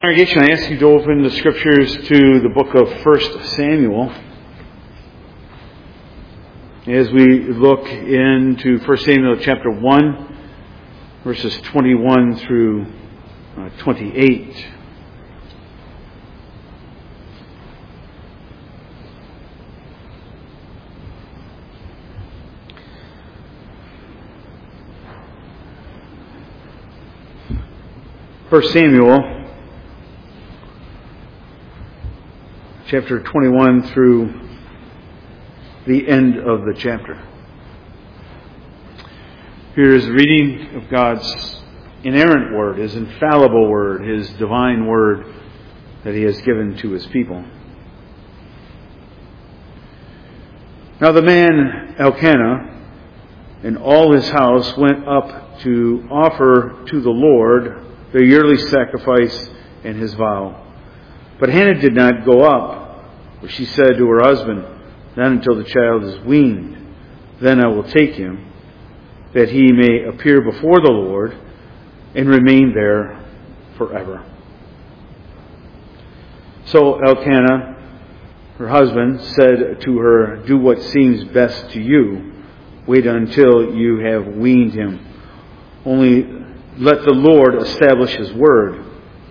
Congregation, I ask you to open the Scriptures to the book of 1 Samuel. As we look into 1 Samuel chapter 1, verses 21 through 28. First Samuel chapter 21 through the end of the chapter. Here is the reading of God's inerrant word, His infallible word, His divine word that He has given to His people. Now the man Elkanah and all his house went up to offer to the Lord their yearly sacrifice and his vow. But Hannah did not go up, for she said to her husband, "Not until the child is weaned, then I will take him, that he may appear before the Lord and remain there forever." So Elkanah, her husband, said to her, "Do what seems best to you. Wait until you have weaned him. Only let the Lord establish His word."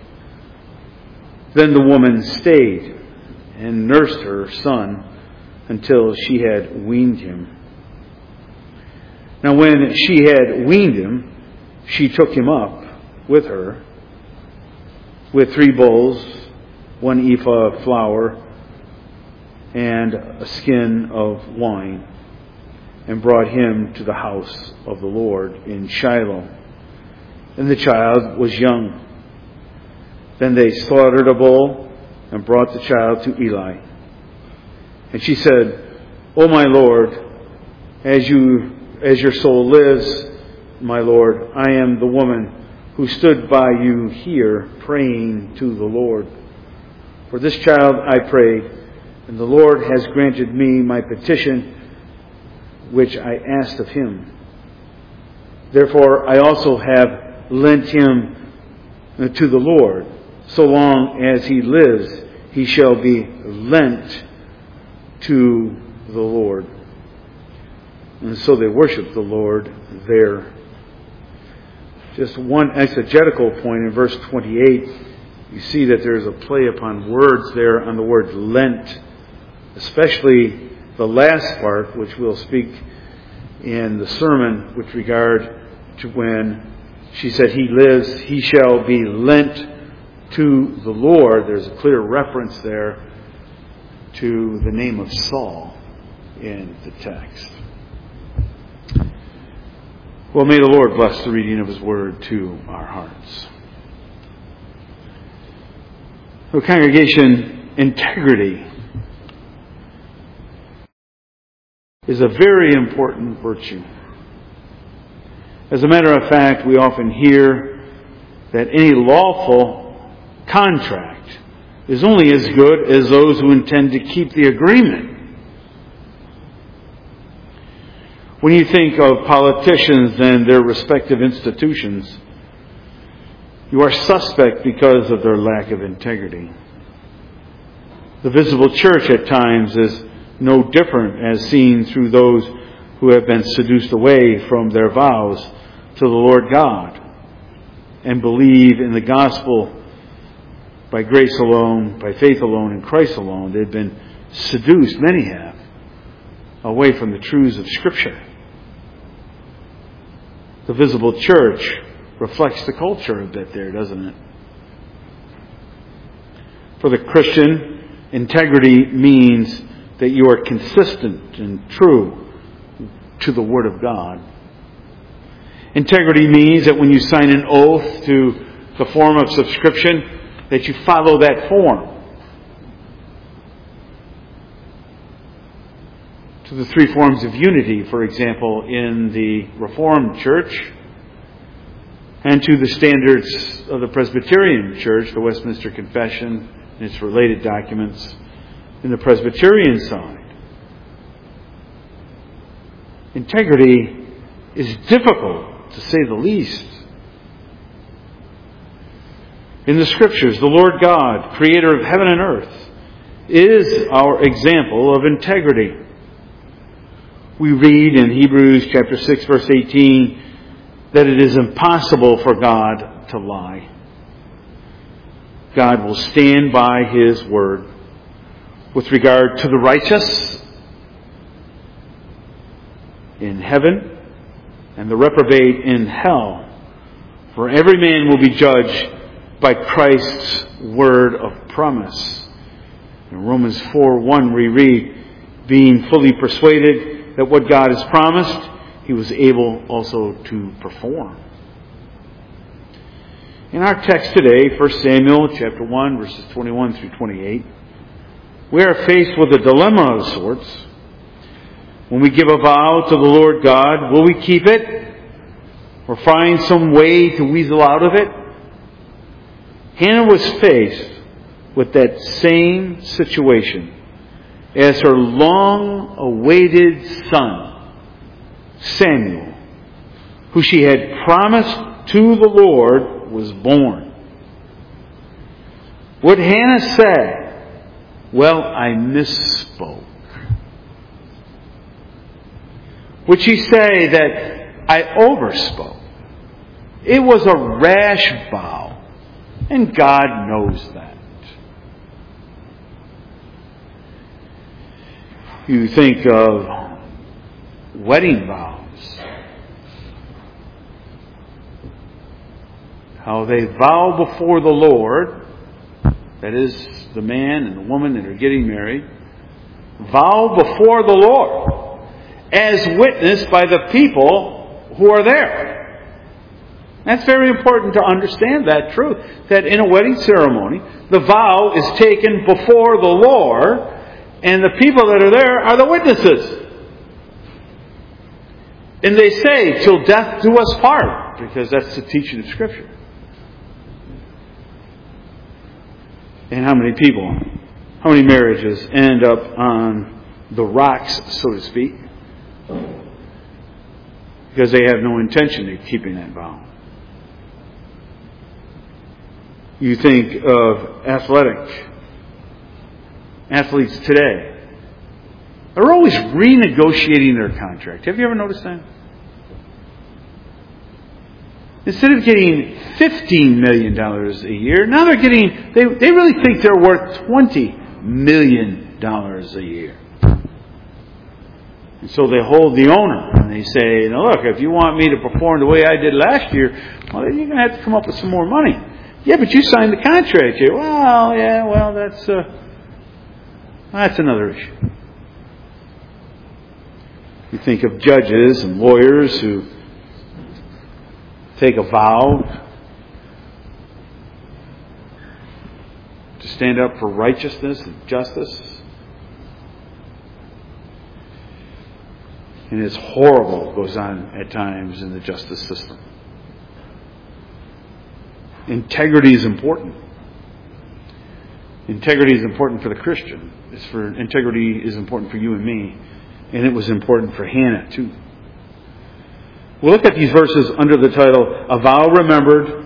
Then the woman stayed and nursed her son until she had weaned him. Now when she had weaned him, she took him up with her with 3 bulls, 1 ephah of flour, and a skin of wine, and brought him to the house of the Lord in Shiloh. And the child was young. Then they slaughtered a bull and brought the child to Eli. And she said, "O my Lord, as your soul lives, my Lord, I am the woman who stood by you here praying to the Lord. For this child I prayed, and the Lord has granted me my petition which I asked of Him. Therefore I also have lent him to the Lord. So long as he lives, he shall be lent to the Lord." And so they worship the Lord there. Just one exegetical point in verse 28. You see that there is a play upon words there on the word lent, especially the last part, which we'll speak in the sermon with regard to when she said, "He lives, he shall be lent to the Lord." There's a clear reference there to the name of Saul in the text. Well, may the Lord bless the reading of His word to our hearts. So, congregation, integrity is a very important virtue. As a matter of fact, we often hear that any lawful contract is only as good as those who intend to keep the agreement. When you think of politicians and their respective institutions, you are suspect because of their lack of integrity. The visible church at times is no different, as seen through those who have been seduced away from their vows to the Lord God and believe in the gospel by grace alone, by faith alone, in Christ alone. They've been seduced, many have, away from the truths of Scripture. The visible church reflects the culture a bit there, doesn't it? For the Christian, integrity means that you are consistent and true to the Word of God. Integrity means that when you sign an oath to the form of subscription, that you follow that form. To the 3 forms of unity, for example, in the Reformed Church, and to the standards of the Presbyterian Church, the Westminster Confession and its related documents in the Presbyterian side. Integrity is difficult, to say the least. In the Scriptures, the Lord God, creator of heaven and earth, is our example of integrity. We read in Hebrews chapter 6, verse 18, that it is impossible for God to lie. God will stand by His word. With regard to the righteous in heaven and the reprobate in hell, for every man will be judged by Christ's word of promise. In Romans 4:1 we read, being fully persuaded that what God has promised, He was able also to perform. In our text today, 1 Samuel chapter 1, verses 21 through 28, we are faced with a dilemma of sorts. When we give a vow to the Lord God, will we keep it or find some way to weasel out of it? Hannah was faced with that same situation as her long-awaited son, Samuel, who she had promised to the Lord, was born. Would Hannah say, well, I misspoke? Would she say that I overspoke? It was a rash vow, and God knows that. You think of wedding vows, how they vow before the Lord, that is, the man and the woman that are getting married, vow before the Lord as witnessed by the people who are there. That's very important to understand that truth, that in a wedding ceremony, the vow is taken before the Lord, and the people that are there are the witnesses. And they say, till death do us part, because that's the teaching of Scripture. And how many people, how many marriages end up on the rocks, so to speak, because they have no intention of keeping that vow. You think of athletes today. They're always renegotiating their contract. Have you ever noticed that? Instead of getting $15 million a year, now they're getting, they really think they're worth $20 million a year. And so they hold the owner and they say, now look, if you want me to perform the way I did last year, well, then you're going to have to come up with some more money. Yeah, but you signed the contract here. Well, yeah, that's another issue. You think of judges and lawyers who take a vow to stand up for righteousness and justice. And it's horrible what goes on at times in the justice system. Integrity is important. Integrity is important for the Christian. Integrity is important for you and me. And it was important for Hannah too. We'll look at these verses under the title, A Vow Remembered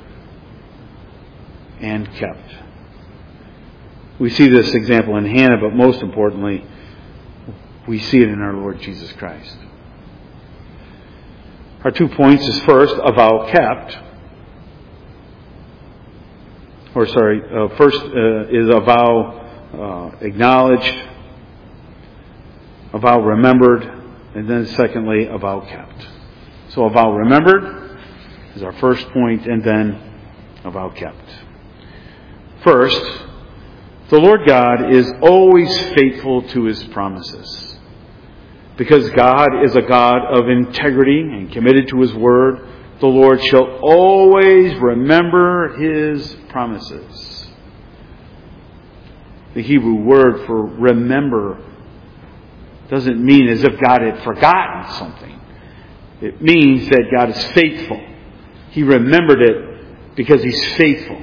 and Kept. We see this example in Hannah, but most importantly, we see it in our Lord Jesus Christ. Our 2 points is first, a vow kept. First is a vow acknowledged, a vow remembered, and then secondly, a vow kept. So a vow remembered is our first point, and then a vow kept. First, the Lord God is always faithful to His promises. Because God is a God of integrity and committed to His word, the Lord shall always remember His promises. The Hebrew word for remember doesn't mean as if God had forgotten something. It means that God is faithful. He remembered it because He's faithful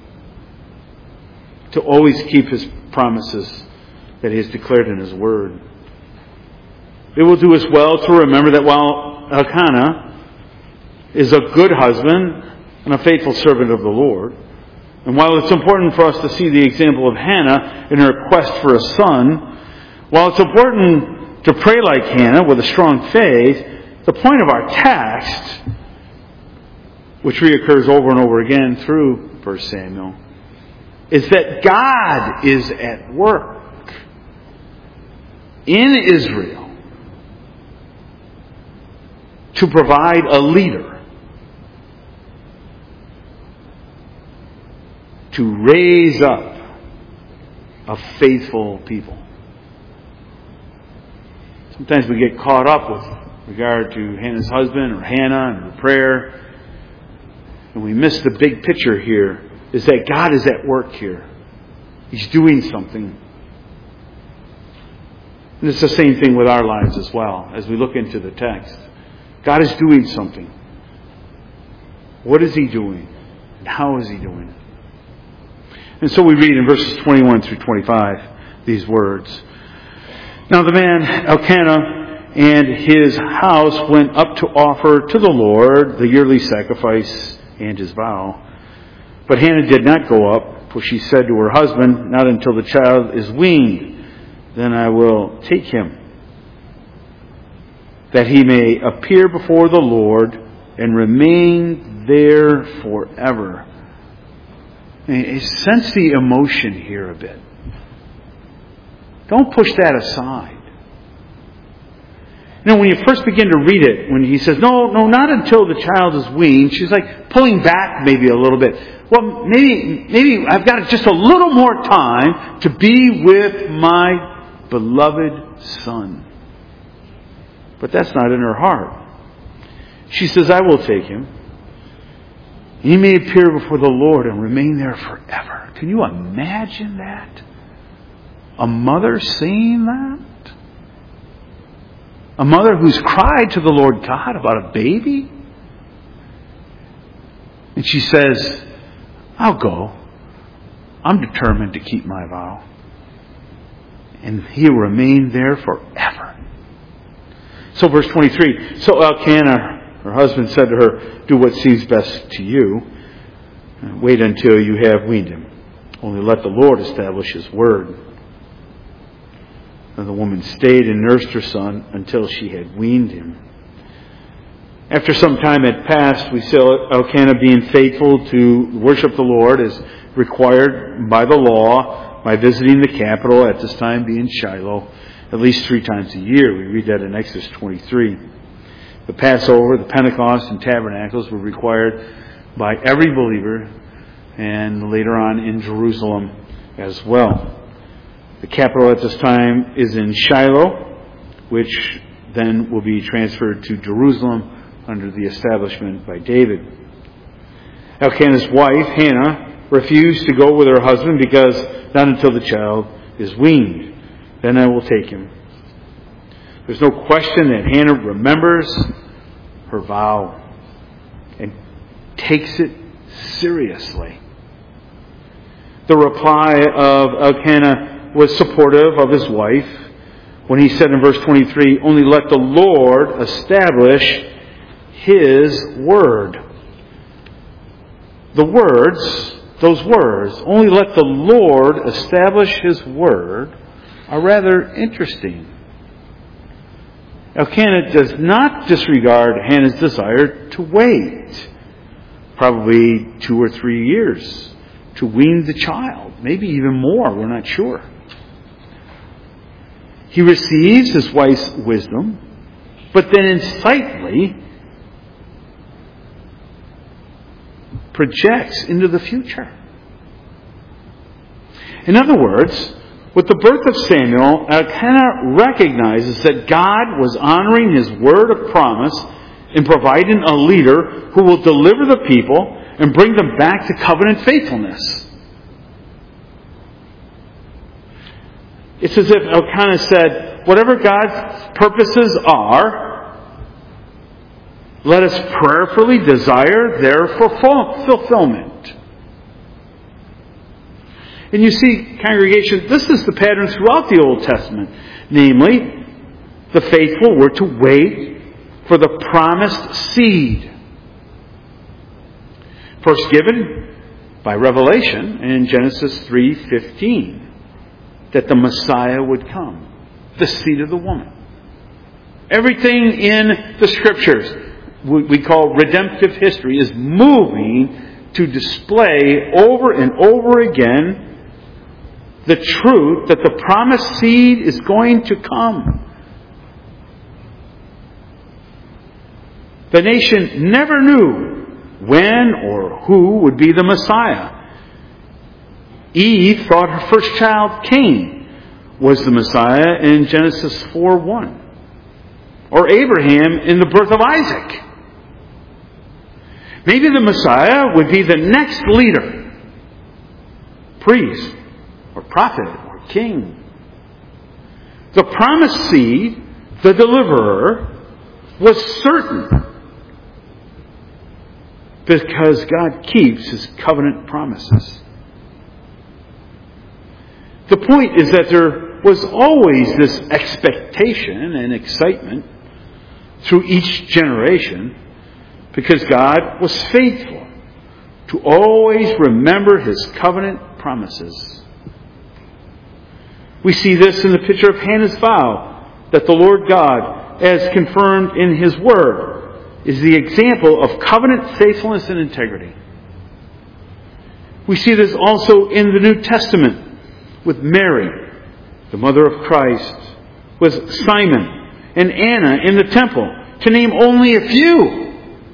to always keep His promises that He has declared in His word. It will do us well to remember that while Elkanah is a good husband and a faithful servant of the Lord, And while it's important for us to see the example of Hannah in her quest for a son, while it's important to pray like Hannah with a strong faith, the point of our text, which reoccurs over and over again through 1 Samuel, is that God is at work in Israel to provide a leader, to raise up a faithful people. Sometimes we get caught up with regard to Hannah's husband or Hannah and her prayer, and we miss the big picture here, is that God is at work here. He's doing something. And it's the same thing with our lives as well, as we look into the text. God is doing something. What is He doing? And how is He doing it? And so we read in verses 21 through 25 these words. Now the man Elkanah and his house went up to offer to the Lord the yearly sacrifice and his vow. But Hannah did not go up, for she said to her husband, "Not until the child is weaned, then I will take him, that he may appear before the Lord and remain there forever." And sense the emotion here a bit. Don't push that aside. You know, when you first begin to read it, when he says, no, not until the child is weaned, she's like pulling back maybe a little bit. Well, maybe I've got just a little more time to be with my beloved son. But that's not in her heart. She says, "I will take him. He may appear before the Lord and remain there forever." Can you imagine that? A mother saying that? A mother who's cried to the Lord God about a baby? And she says, "I'll go. I'm determined to keep my vow. And he'll remain there forever." So verse 23, so Elkanah, her husband, said to her, "Do what seems best to you. Wait until you have weaned him. Only let the Lord establish His word." And the woman stayed and nursed her son until she had weaned him. After some time had passed, we see Elkanah being faithful to worship the Lord as required by the law, by visiting the capital, at this time being Shiloh, at least 3 times a year. We read that in Exodus 23. The Passover, the Pentecost, and Tabernacles were required by every believer, and later on in Jerusalem as well. The capital at this time is in Shiloh, which then will be transferred to Jerusalem under the establishment by David. Elkanah's wife, Hannah, refused to go with her husband because not until the child is weaned, then I will take him. There's no question that Hannah remembers her vow and takes it seriously. The reply of Elkanah was supportive of his wife when he said in verse 23, "Only let the Lord establish His word." The words, those words, "only let the Lord establish His word," are rather interesting. Elkanah does not disregard Hannah's desire to wait, probably 2 or 3 years, to wean the child. Maybe even more, we're not sure. He receives his wife's wisdom, but then insightfully projects into the future. In other words, with the birth of Samuel, Elkanah recognizes that God was honoring His word of promise in providing a leader who will deliver the people and bring them back to covenant faithfulness. It's as if Elkanah said, whatever God's purposes are, let us prayerfully desire their fulfillment. And you see, congregation, this is the pattern throughout the Old Testament. Namely, the faithful were to wait for the promised seed. First given by revelation in Genesis 3:15 that the Messiah would come, the seed of the woman. Everything in the Scriptures, we call redemptive history, is moving to display over and over again the truth that the promised seed is going to come. The nation never knew when or who would be the Messiah. Eve thought her first child, Cain, was the Messiah in Genesis 4:1. Or Abraham in the birth of Isaac. Maybe the Messiah would be the next leader, priest, or prophet, or king. The promised seed, the deliverer, was certain because God keeps His covenant promises. The point is that there was always this expectation and excitement through each generation because God was faithful to always remember His covenant promises. We see this in the picture of Hannah's vow that the Lord God, as confirmed in His Word, is the example of covenant faithfulness and integrity. We see this also in the New Testament with Mary, the mother of Christ, with Simon and Anna in the temple, to name only a few.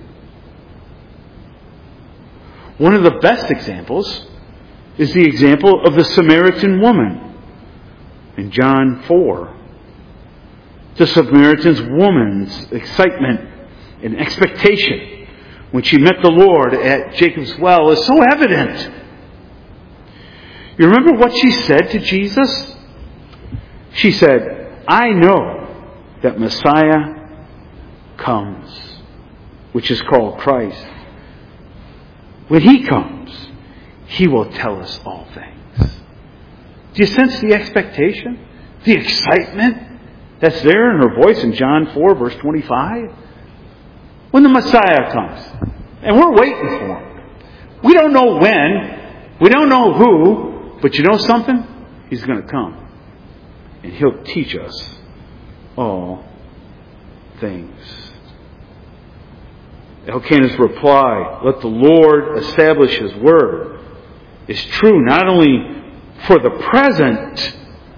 One of the best examples is the example of the Samaritan woman in John 4. The Samaritan woman's excitement and expectation when she met the Lord at Jacob's well is so evident. You remember what she said to Jesus? She said, "I know that Messiah comes," which is called Christ. When He comes, He will tell us all things. Do you sense the expectation? The excitement that's there in her voice in John 4, verse 25? When the Messiah comes, and we're waiting for Him. We don't know when, we don't know who, but you know something? He's going to come. And He'll teach us all things. Elkanah's reply, "Let the Lord establish His word," is true not only for the present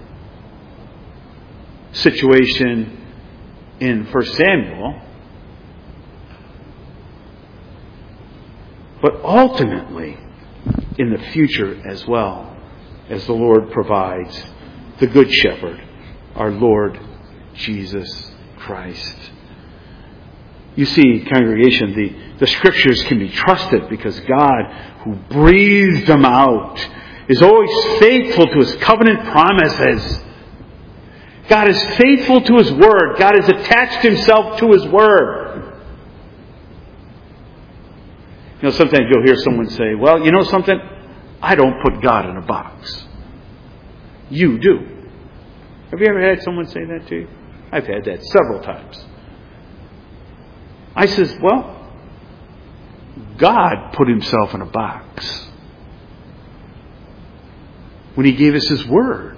situation in 1 Samuel, but ultimately in the future as well, as the Lord provides the Good Shepherd, our Lord Jesus Christ. You see, congregation, the Scriptures can be trusted because God, who breathed them out, is always faithful to His covenant promises. God is faithful to His Word. God has attached Himself to His Word. You know, sometimes you'll hear someone say, "Well, you know something? I don't put God in a box." You do. Have you ever had someone say that to you? I've had that several times. I says, well, God put Himself in a box when He gave us His Word.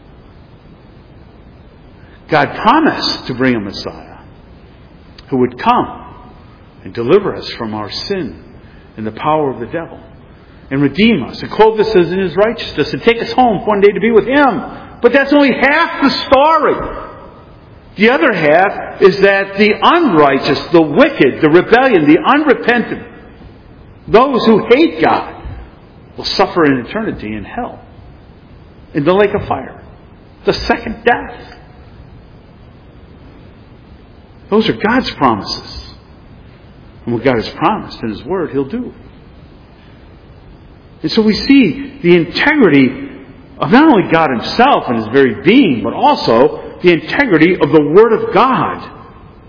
God promised to bring a Messiah who would come and deliver us from our sin and the power of the devil, and redeem us, and clothe us in His righteousness, and take us home one day to be with Him. But that's only half the story. The other half is that the unrighteous, the wicked, the rebellion, the unrepentant, those who hate God, will suffer in eternity in hell, in the lake of fire, the second death. Those are God's promises. And what God has promised in His Word, He'll do. And so we see the integrity of not only God Himself and His very being, but also the integrity of the Word of God.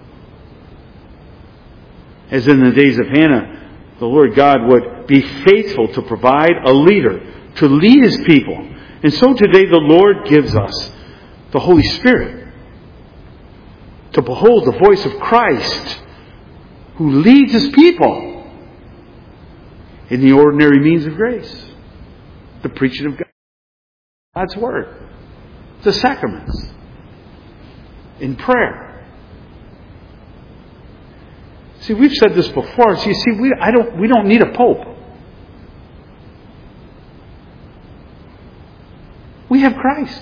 As in the days of Hannah, the Lord God would be faithful to provide a leader to lead His people. And so today the Lord gives us the Holy Spirit to behold the voice of Christ who leads His people. in the ordinary means of grace. The preaching of God's Word. The sacraments. In prayer. See, we've said this before. So you see, we don't need a pope. We have Christ.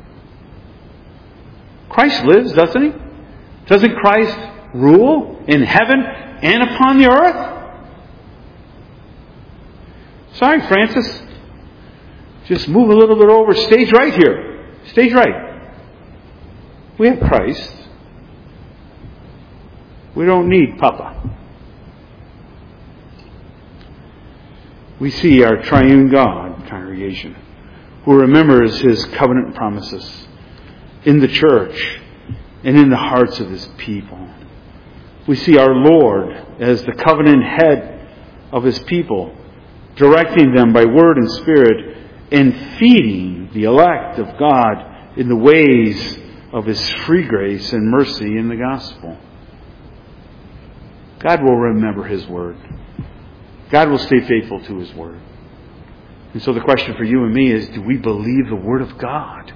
Christ lives, doesn't He? Doesn't Christ rule in heaven and upon the earth? Sorry, Francis. Just move a little bit over. Stage right here. Stage right. We have Christ. We don't need Papa. We see our triune God, congregation, who remembers His covenant promises in the church and in the hearts of His people. We see our Lord as the covenant head of His people, directing them by word and spirit and feeding the elect of God in the ways of His free grace and mercy in the gospel. God will remember His word. God will stay faithful to His word. And so the question for you and me is, do we believe the word of God?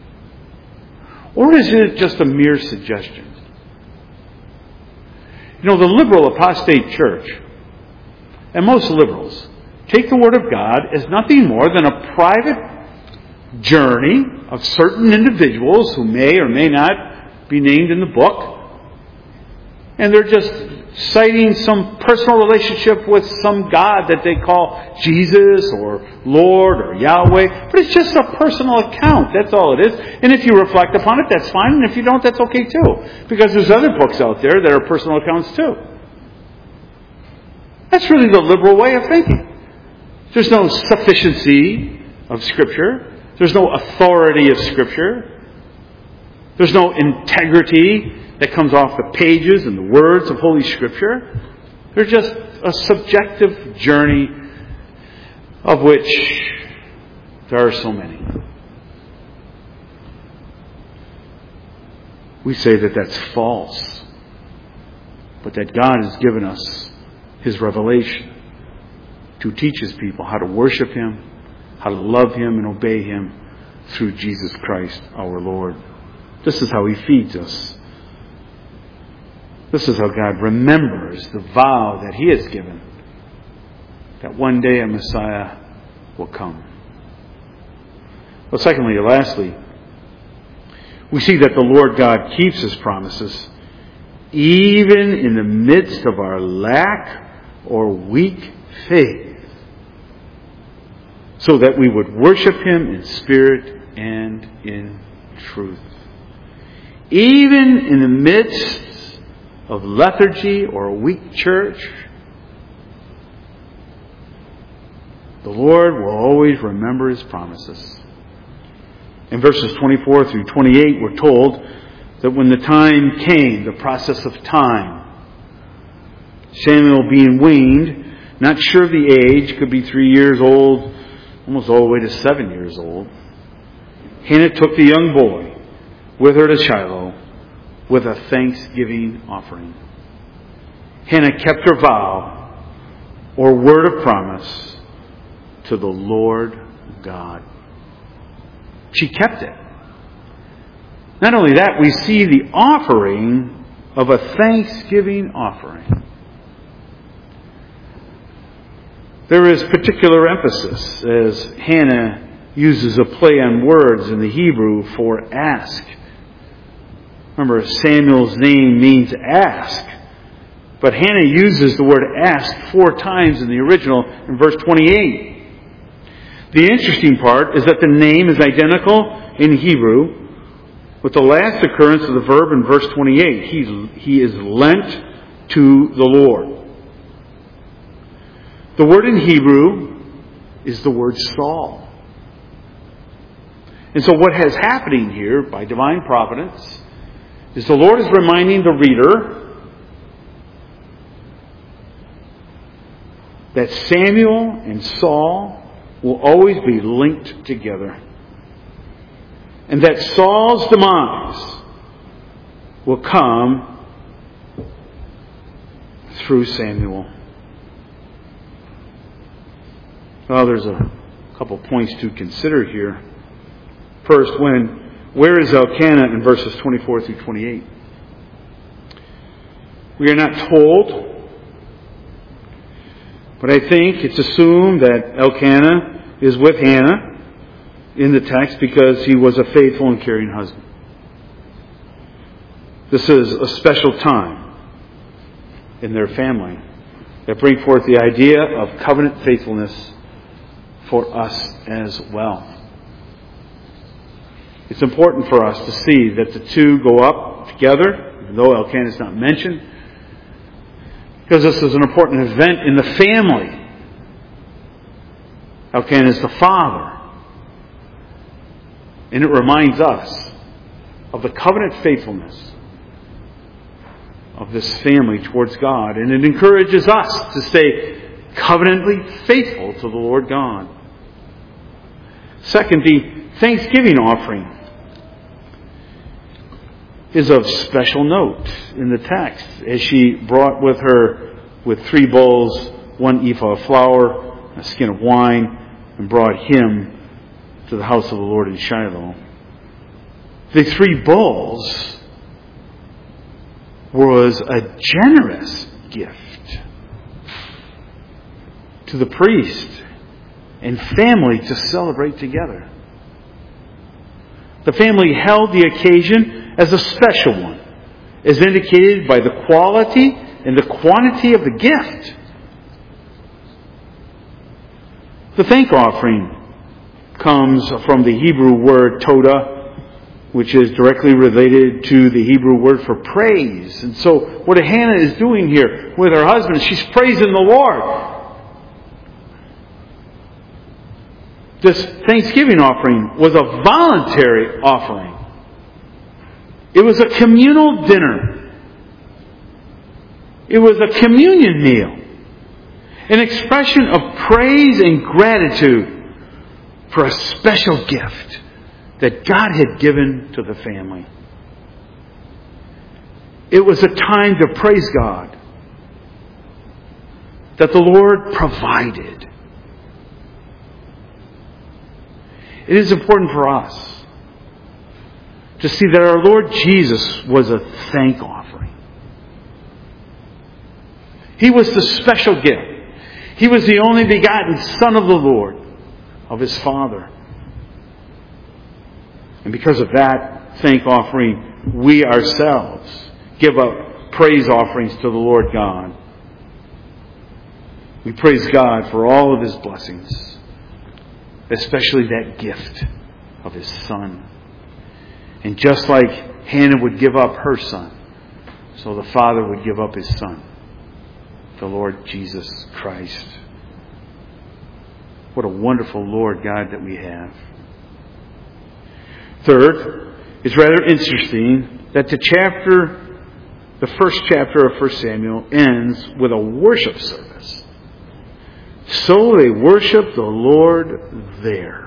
Or is it just a mere suggestion? You know, the liberal apostate church, and most liberals, take the Word of God as nothing more than a private journey of certain individuals who may or may not be named in the book. And they're just citing some personal relationship with some God that they call Jesus or Lord or Yahweh. But it's just a personal account. That's all it is. And if you reflect upon it, that's fine. And if you don't, that's okay too. Because there's other books out there that are personal accounts too. That's really the liberal way of thinking. There's no sufficiency of Scripture. There's no authority of Scripture. There's no integrity that comes off the pages and the words of Holy Scripture. They're just a subjective journey of which there are so many. We say that that's false, but that God has given us His revelation to teach His people how to worship Him, how to love Him and obey Him through Jesus Christ our Lord. This is how He feeds us. This is how God remembers the vow that He has given, that one day a Messiah will come. Well, secondly or lastly, we see that the Lord God keeps His promises even in the midst of our lack or weak faith, so that we would worship Him in spirit and in truth. Even in the midst of lethargy or a weak church, the Lord will always remember His promises. In verses 24 through 28, we're told that when the time came, the process of time, Samuel being weaned, not sure of the age, could be 3 years old, almost all the way to 7 years old, Hannah took the young boy with her to Shiloh with a thanksgiving offering. Hannah kept her vow or word of promise to the Lord God. She kept it. Not only that, we see the offering of a thanksgiving offering. There is particular emphasis as Hannah uses a play on words in the Hebrew for ask. Remember, Samuel's name means ask. But Hannah uses the word ask 4 times in the original in verse 28. The interesting part is that the name is identical in Hebrew with the last occurrence of the verb in verse 28. He is lent to the Lord. The word in Hebrew is the word Saul. And so what is happening here by divine providence is the Lord is reminding the reader that Samuel and Saul will always be linked together. And that Saul's demise will come through Samuel. Well, there's a couple points to consider here. First, where is Elkanah in verses 24 through 28? We are not told, but I think it's assumed that Elkanah is with Hannah in the text because he was a faithful and caring husband. This is a special time in their family that bring forth the idea of covenant faithfulness for us as well. It's important for us to see that the two go up together, even though Elkanah is not mentioned, because this is an important event in the family. Elkanah is the father. And it reminds us of the covenant faithfulness of this family towards God. And it encourages us to stay covenantly faithful to the Lord God. Second, the thanksgiving offering is of special note in the text, as she brought with her with 3 bowls, 1 ephah of flour, a skin of wine, and brought him to the house of the Lord in Shiloh. The 3 bowls was a generous gift to the priest and family to celebrate together. The family held the occasion as a special one, as indicated by the quality and the quantity of the gift. The thank offering comes from the Hebrew word todah, which is directly related to the Hebrew word for praise. And so what Hannah is doing here with her husband, she's praising the Lord. This thanksgiving offering was a voluntary offering. It was a communal dinner. It was a communion meal. An expression of praise and gratitude for a special gift that God had given to the family. It was a time to praise God that the Lord provided. It is important for us to see that our Lord Jesus was a thank offering. He was the special gift. He was the only begotten Son of the Lord, of His Father. And because of that thank offering, we ourselves give up praise offerings to the Lord God. We praise God for all of His blessings, especially that gift of His Son. And just like Hannah would give up her son, so the Father would give up His Son, the Lord Jesus Christ. What a wonderful Lord God that we have. Third, it's rather interesting that the first chapter of 1 Samuel ends with a worship service. So they worship the Lord there.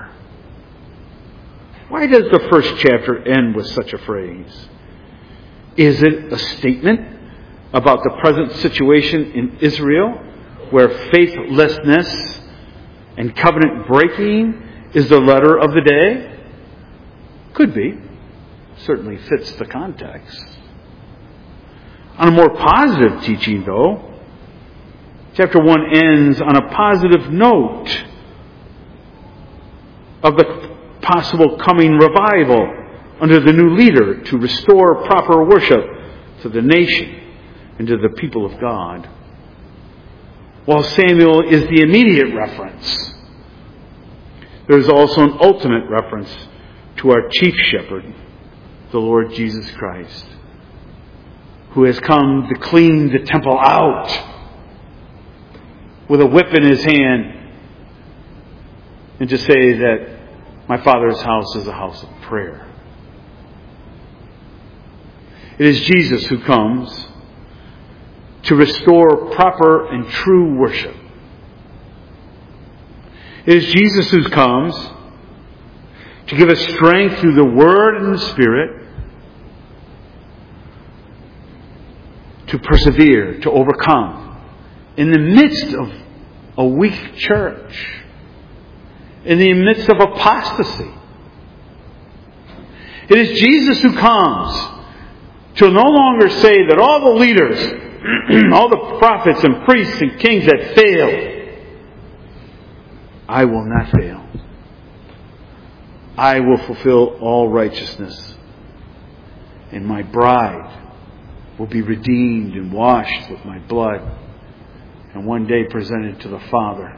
Why does the first chapter end with such a phrase? Is it a statement about the present situation in Israel, where faithlessness and covenant breaking is the letter of the day? Could be. Certainly fits the context. On a more positive teaching, though, chapter 1 ends on a positive note of the possible coming revival under the new leader to restore proper worship to the nation and to the people of God. While Samuel is the immediate reference, there is also an ultimate reference to our chief shepherd, the Lord Jesus Christ, who has come to clean the temple out with a whip in His hand and to say that my Father's house is a house of prayer. It is Jesus who comes to restore proper and true worship. It is Jesus who comes to give us strength through the Word and the Spirit to persevere, to overcome in the midst of a weak church in the midst of apostasy. It is Jesus who comes to no longer say that all the leaders, all the prophets and priests and kings that failed, I will not fail. I will fulfill all righteousness. And my bride will be redeemed and washed with my blood, and one day presented to the Father.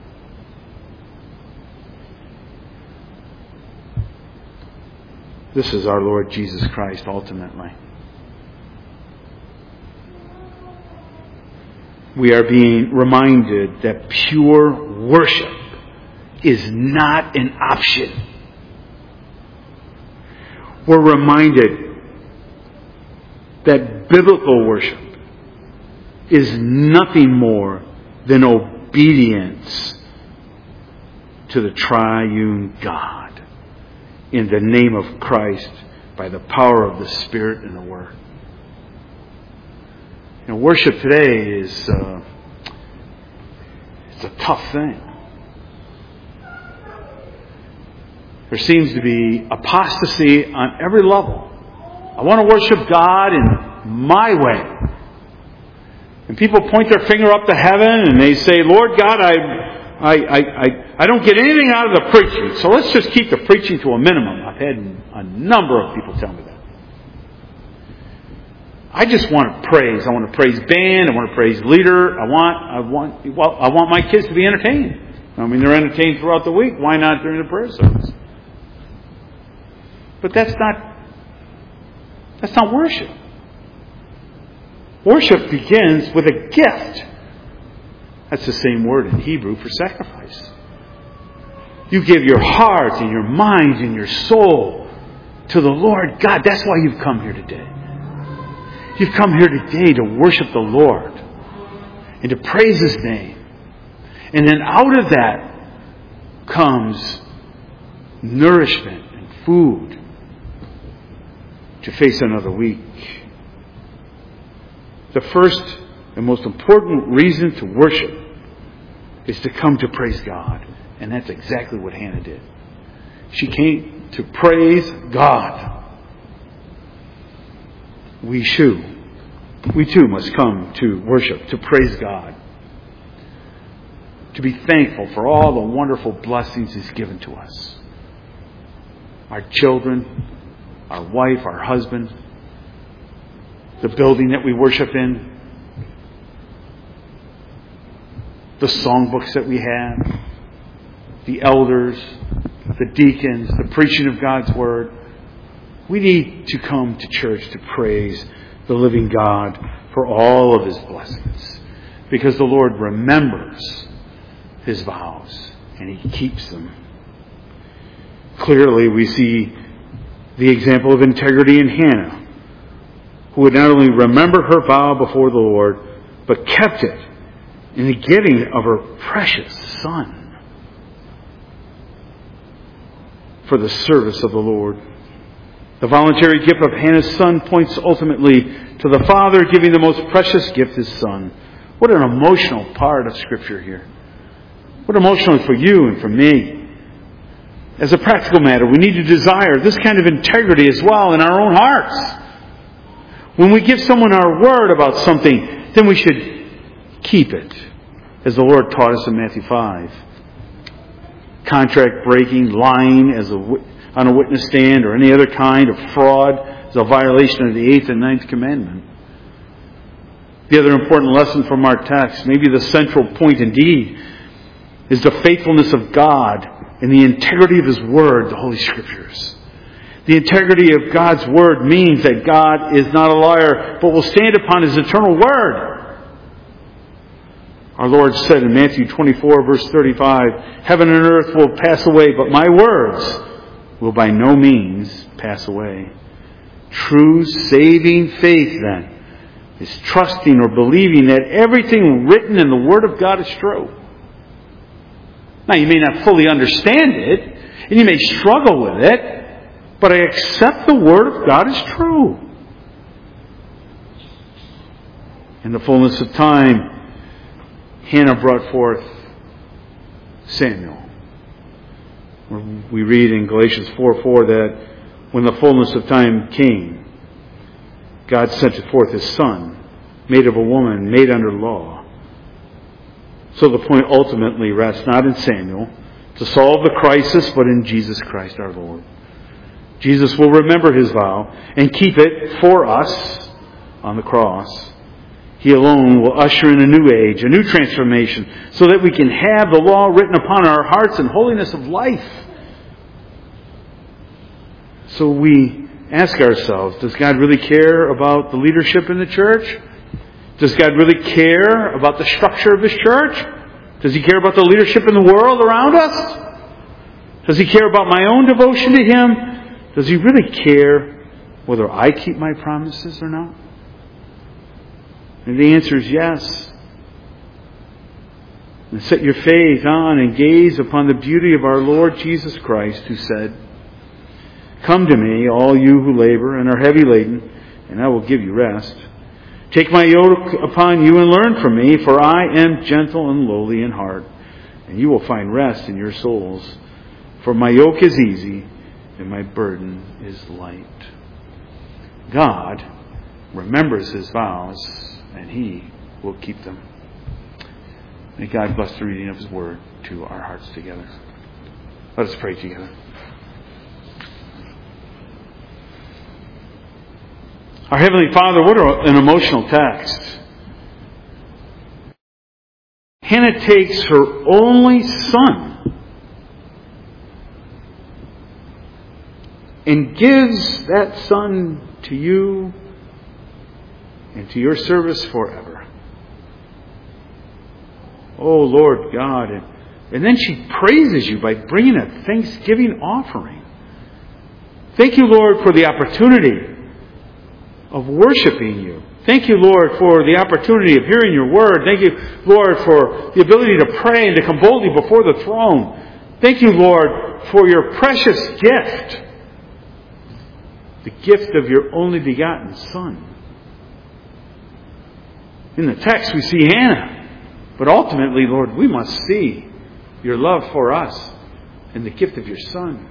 This is our Lord Jesus Christ ultimately. We are being reminded that pure worship is not an option. We're reminded that biblical worship is nothing more than obedience to the triune God in the name of Christ by the power of the Spirit and the Word. Worship today is it's a tough thing. There seems to be apostasy on every level. I want to worship God in my way. And people point their finger up to heaven and they say, Lord God, I don't get anything out of the preaching, so let's just keep the preaching to a minimum. I've had a number of people tell me that. I just want to praise. I want to praise band. I want to praise leader. I want my kids to be entertained. I mean, they're entertained throughout the week. Why not during the prayer service? But that's not worship. Worship begins with a gift. That's the same word in Hebrew for sacrifice. You give your heart and your mind and your soul to the Lord God. That's why you've come here today. You've come here today to worship the Lord and to praise His name. And then out of that comes nourishment and food to face another week. The first and most important reason to worship is to come to praise God. And that's exactly what Hannah did. She came to praise God. We too must come to worship, to praise God. To be thankful for all the wonderful blessings He's given to us. Our children, our wife, our husband, the building that we worship in, the songbooks that we have, the elders, the deacons, the preaching of God's Word. We need to come to church to praise the living God for all of His blessings, because the Lord remembers His vows and He keeps them. Clearly, we see the example of integrity in Hannah, who would not only remember her vow before the Lord, but kept it in the giving of her precious son for the service of the Lord. The voluntary gift of Hannah's son points ultimately to the Father giving the most precious gift, His Son. What an emotional part of Scripture here. What emotional for you and for me. As a practical matter, we need to desire this kind of integrity as well in our own hearts. When we give someone our word about something, then we should keep it, as the Lord taught us in Matthew 5. Contract breaking, lying on a witness stand, or any other kind of fraud is a violation of the 8th and 9th commandment. The other important lesson from our text, maybe the central point indeed, is the faithfulness of God and the integrity of His Word, the Holy Scriptures. The integrity of God's Word means that God is not a liar, but will stand upon His eternal Word. Our Lord said in Matthew 24, verse 35, "Heaven and earth will pass away, but my words will by no means pass away." True saving faith, then, is trusting or believing that everything written in the Word of God is true. Now, you may not fully understand it, and you may struggle with it, but I accept the Word of God as true. In the fullness of time, Hannah brought forth Samuel. We read in Galatians 4:4 that when the fullness of time came, God sent forth His Son, made of a woman, made under law. So the point ultimately rests not in Samuel to solve the crisis, but in Jesus Christ our Lord. Jesus will remember His vow and keep it for us on the cross. He alone will usher in a new age, a new transformation, so that we can have the law written upon our hearts and holiness of life. So we ask ourselves, does God really care about the leadership in the church? Does God really care about the structure of His church? Does He care about the leadership in the world around us? Does He care about my own devotion to Him? Does He really care whether I keep my promises or not? And the answer is yes. And set your faith on and gaze upon the beauty of our Lord Jesus Christ, who said, "Come to me, all you who labor and are heavy laden, and I will give you rest. Take my yoke upon you and learn from me, for I am gentle and lowly in heart, and you will find rest in your souls. For my yoke is easy and my burden is light." God remembers His vows, and He will keep them. May God bless the reading of His Word to our hearts together. Let us pray together. Our Heavenly Father, what an emotional text. Hannah takes her only son and gives that son to you and to your service forever. Oh, Lord God. And then she praises you by bringing a thanksgiving offering. Thank you, Lord, for the opportunity of worshiping you. Thank you, Lord, for the opportunity of hearing your word. Thank you, Lord, for the ability to pray and to come boldly before the throne. Thank you, Lord, for your precious gift, the gift of your only begotten Son. In the text we see Hannah, but ultimately, Lord, we must see your love for us and the gift of your Son.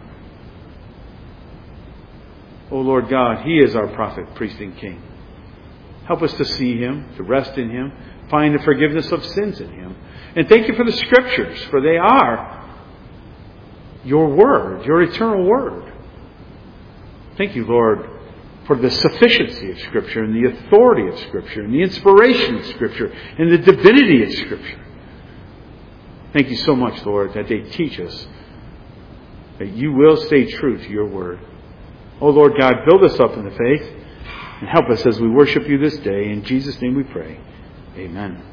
Oh, Lord God, He is our prophet, priest, and king. Help us to see Him, to rest in Him, find the forgiveness of sins in Him. And thank you for the Scriptures, for they are your Word, your eternal Word. Thank you, Lord, for the sufficiency of Scripture and the authority of Scripture and the inspiration of Scripture and the divinity of Scripture. Thank you so much, Lord, that they teach us that you will stay true to your Word. Oh, Lord God, build us up in the faith and help us as we worship you this day. In Jesus' name we pray. Amen.